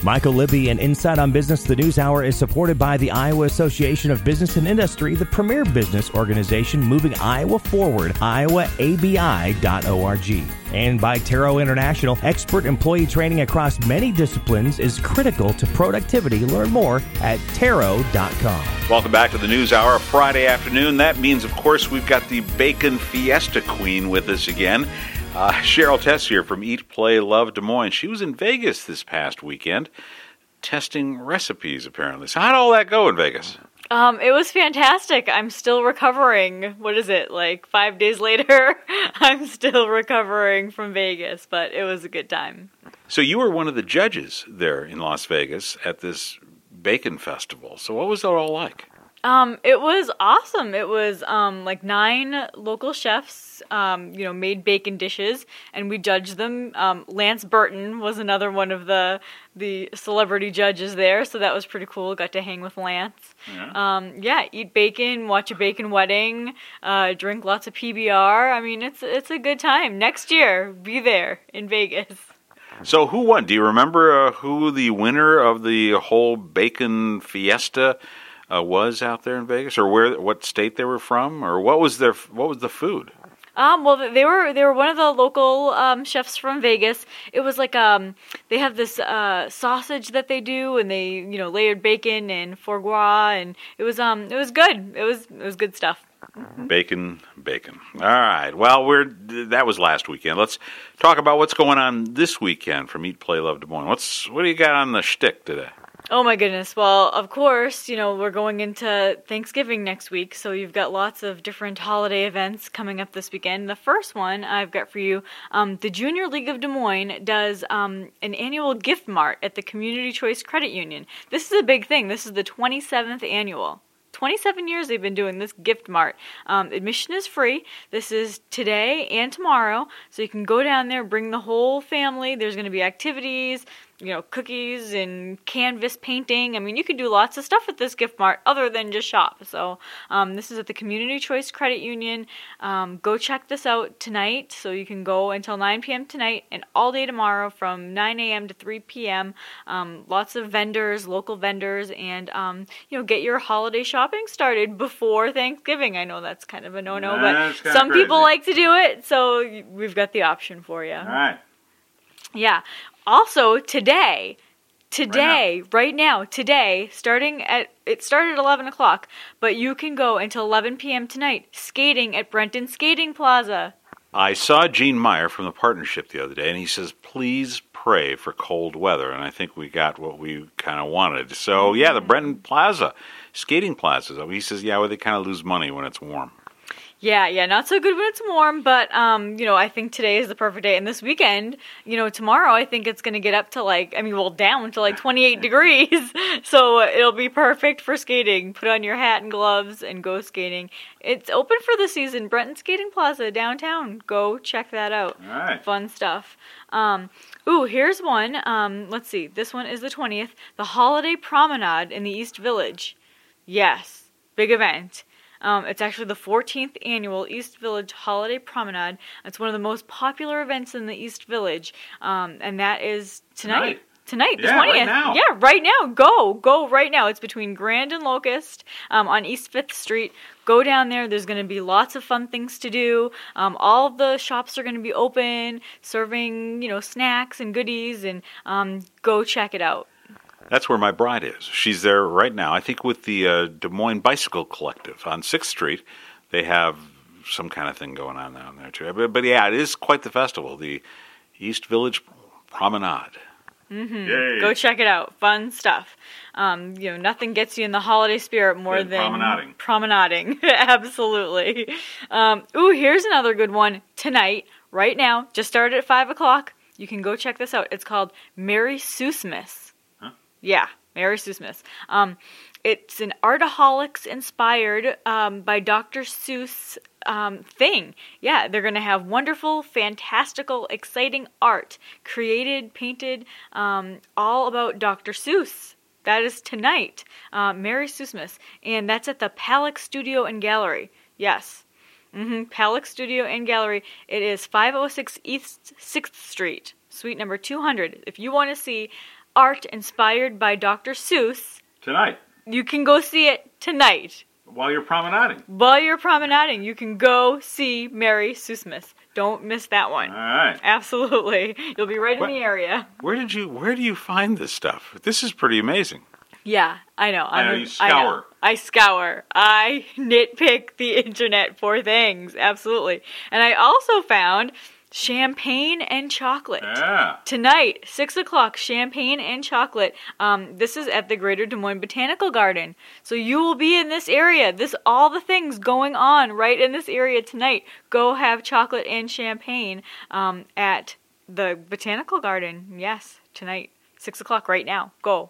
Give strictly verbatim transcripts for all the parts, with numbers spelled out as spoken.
Michael Libby and Insight on Business, the News Hour, is supported by the Iowa Association of Business and Industry, the premier business organization moving Iowa forward, iowa a b i dot org. And by Taro International, expert employee training across many disciplines is critical to productivity. Learn more at taro dot com. Welcome back to the News Hour, Friday afternoon. That means, of course, we've got the Bacon Fiesta Queen with us again. Uh, Cheryl Tessier from Eat, Play, Love Des Moines. She was in Vegas this past weekend testing recipes, apparently. So how did all that go in Vegas? Um, it was fantastic. I'm still recovering. What is it, like five days later? I'm still recovering from Vegas, but it was a good time. So you were one of the judges there in Las Vegas at this bacon festival. So what was that all like? Um, it was awesome. It was um, like nine local chefs, um, you know, made bacon dishes, and we judged them. Um, Lance Burton was another one of the the celebrity judges there, so that was pretty cool. Got to hang with Lance. Yeah, um, yeah eat bacon, watch a bacon wedding, uh, drink lots of P B R. I mean, it's it's a good time. Next year, be there in Vegas. So who won? Do you remember uh, who the winner of the whole bacon fiesta Uh, was out there in Vegas, or where, what state they were from, or what was their, what was the food? Um, well, they were they were one of the local um, chefs from Vegas. It was like um, they have this uh, sausage that they do, and they you know layered bacon and foie gras, and it was um it was good. It was it was good stuff. Bacon, bacon. All right. Well, we're that was last weekend. Let's talk about what's going on this weekend from Eat, Play, Love Des Moines. What's what do you got on the shtick today? Oh my goodness. Well, of course, you know, we're going into Thanksgiving next week, so you've got lots of different holiday events coming up this weekend. The first one I've got for you, um, the Junior League of Des Moines does um, an annual gift mart at the Community Choice Credit Union. This is a big thing. This is the twenty-seventh annual. twenty-seven years they've been doing this gift mart. Um, admission is free. This is today and tomorrow, so you can go down there, bring the whole family. There's going to be activities, you know, cookies and canvas painting. I mean, you could do lots of stuff at this gift mart other than just shop. So um, this is at the Community Choice Credit Union. Um, go check this out tonight. So you can go until nine p.m. tonight and all day tomorrow from nine a.m. to three p.m. Um, lots of vendors, local vendors, and, um, you know, get your holiday shopping started before Thanksgiving. I know that's kind of a no-no, yeah, but some crazy. people like to do it. So we've got the option for you. All right. Yeah. Also, today, today, right now. right now, today, starting at, it started at eleven o'clock, but you can go until eleven p.m. tonight skating at Brenton Skating Plaza. I saw Gene Meyer from the partnership the other day, and he says, please pray for cold weather, and I think we got what we kind of wanted. So, yeah, the Brenton Plaza, skating plaza. He says, yeah, well, they kind of lose money when it's warm. Yeah, yeah, not so good when it's warm, but, um, you know, I think today is the perfect day. And this weekend, you know, tomorrow, I think it's going to get up to like, I mean, well, down to like twenty-eight degrees. So it'll be perfect for skating. Put on your hat and gloves and go skating. It's open for the season. Brenton Skating Plaza downtown. Go check that out. All right. Fun stuff. Um, ooh, here's one. Um, let's see. This one is the twentieth. The Holiday Promenade in the East Village. Yes, big event. Um, it's actually the fourteenth annual East Village Holiday Promenade. It's one of the most popular events in the East Village, um, and that is tonight. Tonight, the yeah, twentieth. Right now. Yeah, right now. Go. Go right now. It's between Grand and Locust um, on East fifth Street. Go down there. There's going to be lots of fun things to do. Um, all of the shops are going to be open, serving, you know, snacks and goodies, and um, go check it out. That's where my bride is. She's there right now. I think with the uh, Des Moines Bicycle Collective on sixth Street, they have some kind of thing going on down there too. But, but yeah, it is quite the festival, the East Village Promenade. Mm-hmm. Go check it out. Fun stuff. Um, you know, nothing gets you in the holiday spirit more Good than promenading. Promenading. Absolutely. Um, ooh, here's another good one tonight, right now. Just started at five o'clock. You can go check this out. It's called Merry Seussmas. Yeah, Merry Seussmas. Um, it's an Artaholics inspired um, by Doctor Seuss um, thing. Yeah, they're going to have wonderful, fantastical, exciting art created, painted, um, all about Doctor Seuss. That is tonight, uh, Merry Seussmas, and that's at the Palak Studio and Gallery. Yes, mm-hmm. Palak Studio and Gallery. It is five oh six East sixth Street, suite number two hundred. If you want to see art inspired by Doctor Seuss. Tonight. You can go see it tonight. While you're promenading. While you're promenading, you can go see Merry Seussmas. Don't miss that one. All right. Absolutely. You'll be right What? in the area. Where did you, where do you find this stuff? This is pretty amazing. Yeah, I know. I know, I'm- you I know. scour. I scour. I nitpick the internet for things. Absolutely. And I also found champagne and chocolate. Yeah. Tonight, six o'clock, champagne and chocolate. Um, this is at the Greater Des Moines Botanical Garden. So you will be in this area. This all the things going on right in this area tonight. Go have chocolate and champagne um, at the Botanical Garden. Yes, tonight, six o'clock right now. Go.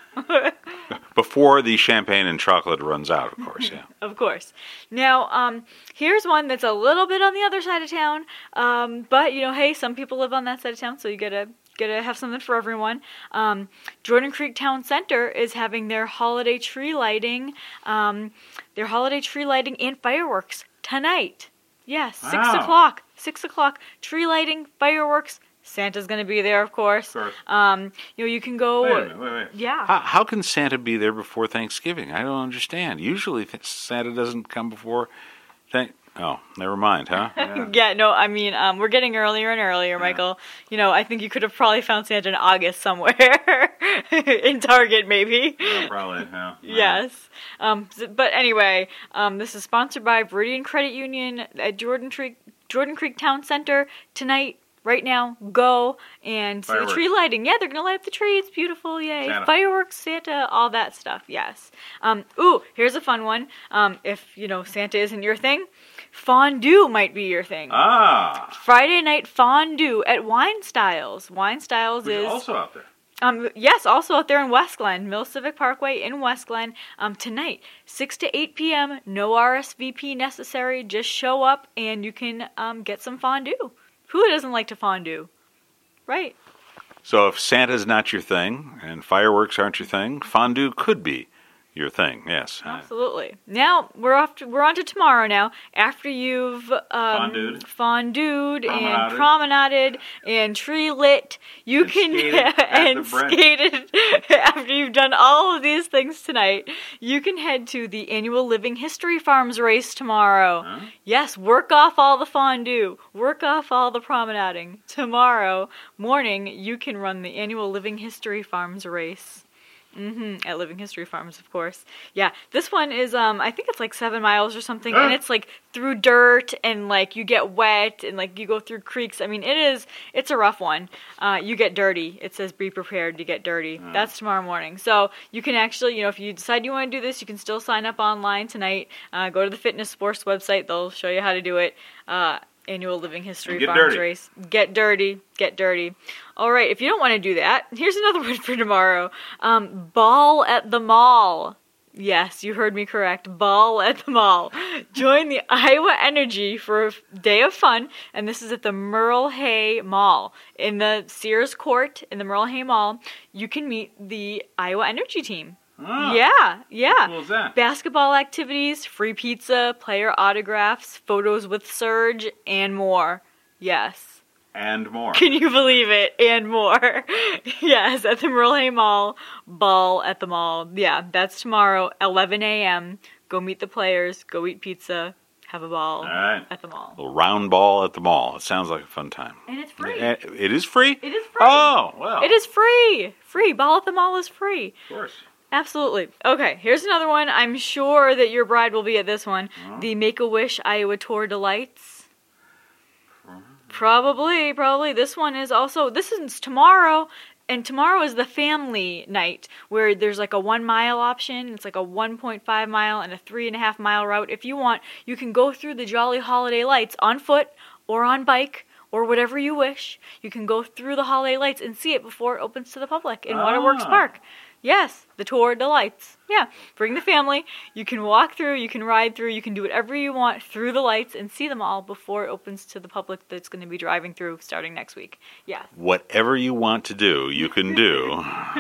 Before the champagne and chocolate runs out, of course, yeah. Of course. Now, um, here's one that's a little bit on the other side of town. Um, but, you know, hey, some people live on that side of town, so you gotta, gotta have something for everyone. Um, Jordan Creek Town Center is having their holiday tree lighting, um, their holiday tree lighting and fireworks tonight. Yes, six Wow. o'clock. Six o'clock. Tree lighting, fireworks. Santa's gonna be there, of course. Of course. Um, you know, you can go. Wait a minute, wait, wait. Yeah. How, how can Santa be there before Thanksgiving? I don't understand. Usually th- Santa doesn't come before thank. Oh, never mind, huh? Yeah. Yeah, no, I mean, um, we're getting earlier and earlier, Michael. You know, I think you could have probably found Santa in August somewhere. In Target, maybe. Yeah, probably, yeah. Yes. Um, s- but anyway, um, this is sponsored by Viridian Credit Union at Jordan Creek, Jordan Creek Town Center tonight. Right now, go and see Fireworks. the tree lighting. Yeah, they're going to light up the tree. It's beautiful. Yay. Santa. Fireworks, Santa, all that stuff. Yes. Um, ooh, here's a fun one. Um, if, you know, Santa isn't your thing, fondue might be your thing. Ah, Friday night fondue at Wine Styles. Wine Styles which is is... also out there. Um, yes, also out there in West Glen, Mill Civic Parkway in West Glen. Um, tonight, six to eight p.m., no R S V P necessary. Just show up and you can um, get some fondue. Who doesn't like to fondue? Right. So if Santa's not your thing and fireworks aren't your thing, fondue could be your thing. Yes. Absolutely. Now we're off. To, we're on to tomorrow. Now, after you've um, Fondued. fondued and Promenaded. promenaded and tree lit, you And can skated at and the brink. skated. After you've done all of these things tonight, you can head to the annual Living History Farms race tomorrow. Huh? Yes, work off all the fondue, work off all the promenading. Tomorrow morning, you can run the annual Living History Farms race. Mm-hmm. At Living History Farms, of course. Yeah, this one is, um, I think it's like seven miles or something, and it's like through dirt, and like you get wet, and like you go through creeks. I mean, it is, it's a rough one. Uh, you get dirty. It says be prepared to get dirty. Mm. That's tomorrow morning. So you can actually, you know, if you decide you want to do this, you can still sign up online tonight. Uh, go to the Fitness Sports website. They'll show you how to do it. Uh, Annual Living History And get Farms dirty. race. Get dirty. Get dirty. All right, if you don't want to do that, here's another one for tomorrow. Um, ball at the mall. Yes, you heard me correct. Ball at the mall. Join the Iowa Energy for a day of fun, and this is at the Merle Hay Mall. In the Sears Court in the Merle Hay Mall, you can meet the Iowa Energy team. Ah, Yeah, yeah. How cool is that? Basketball activities, free pizza, player autographs, photos with Surge, and more. Yes. And more. Can you believe it? And more. Yes, at the Merle Hay Mall. Ball at the mall. Yeah, that's tomorrow, eleven a.m. Go meet the players. Go eat pizza. Have a ball All right. at the mall. A little round ball at the mall. It sounds like a fun time. And it's free. Eh, It is free? It is free. Oh, well. It is free. Free. Ball at the mall is free. Of course. Absolutely. Okay, here's another one. I'm sure that your bride will be at this one. Oh. The Make-A-Wish Iowa Tour Delights. Probably, probably. This one is also, this is tomorrow, and tomorrow is the family night, where there's like a one mile option. It's like a one point five mile and a three and a half mile route. If you want, you can go through the Jolly Holiday Lights on foot or on bike or whatever you wish. You can go through the Holiday Lights and see it before it opens to the public in Waterworks Ah. Park. Yes, the Tour de Lights. Yeah, bring the family. You can walk through, you can ride through, you can do whatever you want through the lights and see them all before it opens to the public that's going to be driving through starting next week. Yeah. Whatever you want to do, you can do.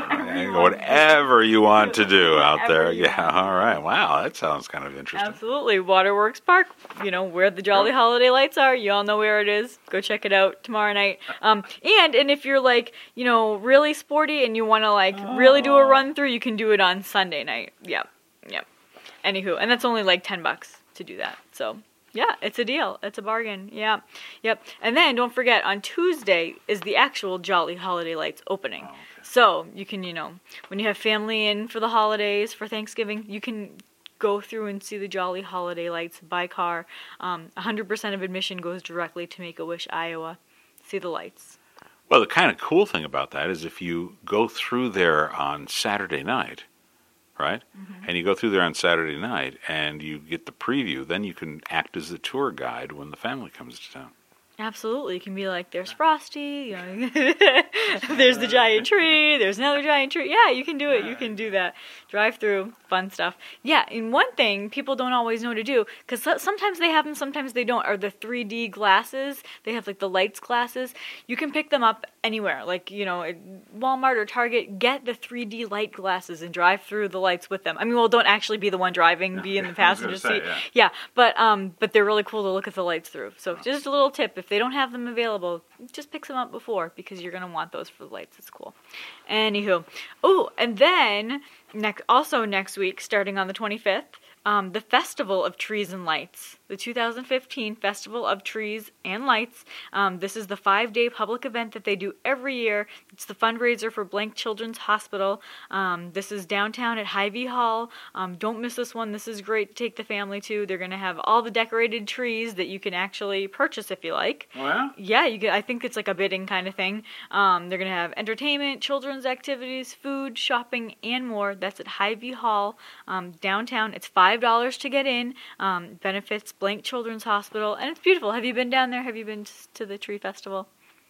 Whatever you want to do out there. Yeah, all right. Wow, that sounds kind of interesting. Absolutely. Waterworks Park, you know, where the Jolly Holiday Lights are. You all know where it is. Go check it out tomorrow night. Um, and, and if you're like, you know, really sporty and you want to like really do a run through, you can do it on Sunday night. Yep, yep. Anywho, and that's only like ten bucks to do that. So, yeah, it's a deal. It's a bargain. Yeah, yep. And then don't forget, on Tuesday is the actual Jolly Holiday Lights opening. Oh, okay. So you can, you know, when you have family in for the holidays, for Thanksgiving, you can go through and see the Jolly Holiday Lights by car. Um, one hundred percent of admission goes directly to Make-A-Wish, Iowa. See the lights. Well, the kind of cool thing about that is if you go through there on Saturday night, right? Mm-hmm. And you go through there on Saturday night and you get the preview, then you can act as the tour guide when the family comes to town. Absolutely. You can be like, there's Frosty, you know, there's the giant tree, there's another giant tree. Yeah, you can do it. You can do that. Drive through, fun stuff. Yeah, and one thing people don't always know to do, because sometimes they have them, sometimes they don't, are the three D glasses. They have like the lights glasses. You can pick them up anywhere, like, you know, at Walmart or Target. Get the three D light glasses and drive through the lights with them. I mean, well, don't actually be the one driving, be in the passenger seat. Yeah. yeah, but um, but they're really cool to look at the lights through. So just a little tip. If they don't have them available, just pick them up before, because you're going to want those for the lights. It's cool. Anywho. Oh, and then next, also next week, starting on the twenty-fifth, um, the Festival of Trees and Lights. The two thousand fifteen Festival of Trees and Lights. Um, this is the five-day public event that they do every year. It's the fundraiser for Blank Children's Hospital. Um, this is downtown at Hy-Vee Hall. Um, don't miss this one. This is great to take the family to. They're going to have all the decorated trees that you can actually purchase if you like. Oh, yeah? Yeah, you get, I think it's like a bidding kind of thing. Um, they're going to have entertainment, children's activities, food, shopping, and more. That's at Hy-Vee Hall, um, downtown. It's five dollars to get in. Um, benefits Blank Children's Hospital, and it's beautiful. Have you been down there? Have you been to the tree festival?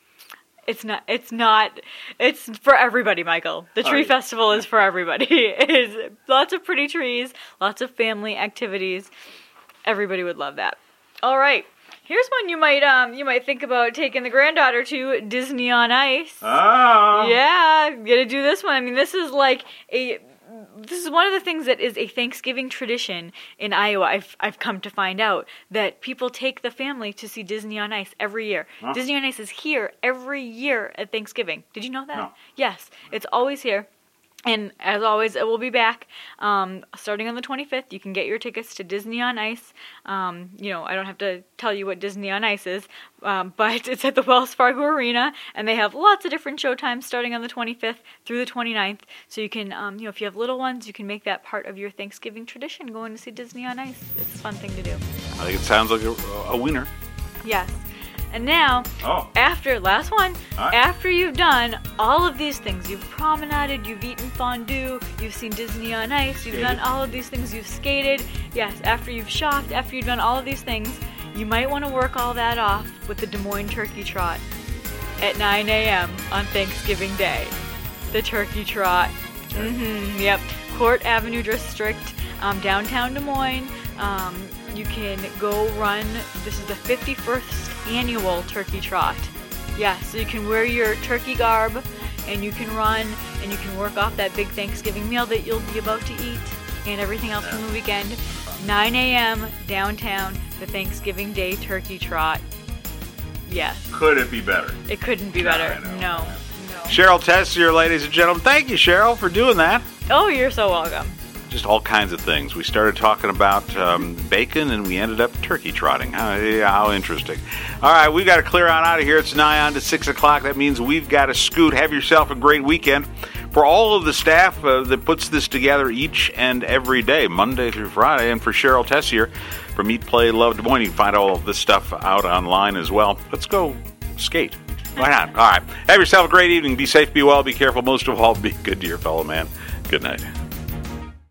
It's not, it's not, it's for everybody, Michael. The tree festival is for everybody. It is lots of pretty trees, lots of family activities. Everybody would love that. All right. Here's one you might um you might think about taking the granddaughter to, Disney on Ice. Oh. Yeah, you gotta do this one. I mean, this is like a This is one of the things that is a Thanksgiving tradition in Iowa. I've I've come to find out that people take the family to see Disney on Ice every year. Huh? Disney on Ice is here every year at Thanksgiving. Did you know that? No. Yes, it's always here. And as always, it will be back um, starting on the twenty-fifth. You can get your tickets to Disney on Ice. Um, you know, I don't have to tell you what Disney on Ice is, um, but it's at the Wells Fargo Arena, and they have lots of different showtimes starting on the twenty-fifth through the twenty-ninth. So you can, um, you know, if you have little ones, you can make that part of your Thanksgiving tradition, going to see Disney on Ice. It's a fun thing to do. I think it sounds like a, a winner. Yes. And now, oh. after, last one, right. after you've done all of these things, you've promenaded, you've eaten fondue, you've seen Disney on Ice, you've skated. done all of these things, you've skated, yes, after you've shopped, after you've done all of these things, you might want to work all that off with the Des Moines Turkey Trot at nine a.m. on Thanksgiving Day. The Turkey Trot. Mm-hmm, yep. Court Avenue District, um, downtown Des Moines. Um, you can go run, this is the fifty-first annual Turkey Trot. Yeah, so you can wear your turkey garb, and you can run, and you can work off that big Thanksgiving meal that you'll be about to eat, and everything else from the weekend. nine a.m. downtown, the Thanksgiving Day Turkey Trot. Yes. Could it be better? It couldn't be No, better. I know. No. no. Cheryl Tessier, ladies and gentlemen. Thank you, Cheryl, for doing that. Oh, you're so welcome. Just all kinds of things. We started talking about um, bacon, and we ended up turkey trotting. How, yeah, how interesting. All right, we've got to clear on out of here. It's nigh on to six o'clock. That means we've got to scoot. Have yourself a great weekend. For all of the staff uh, that puts this together each and every day, Monday through Friday, and for Cheryl Tessier from Eat, Play, Love Des Moines, you can find all of this stuff out online as well. Let's go skate. Why not? All right. Have yourself a great evening. Be safe, be well, be careful. Most of all, be good to your fellow man. Good night.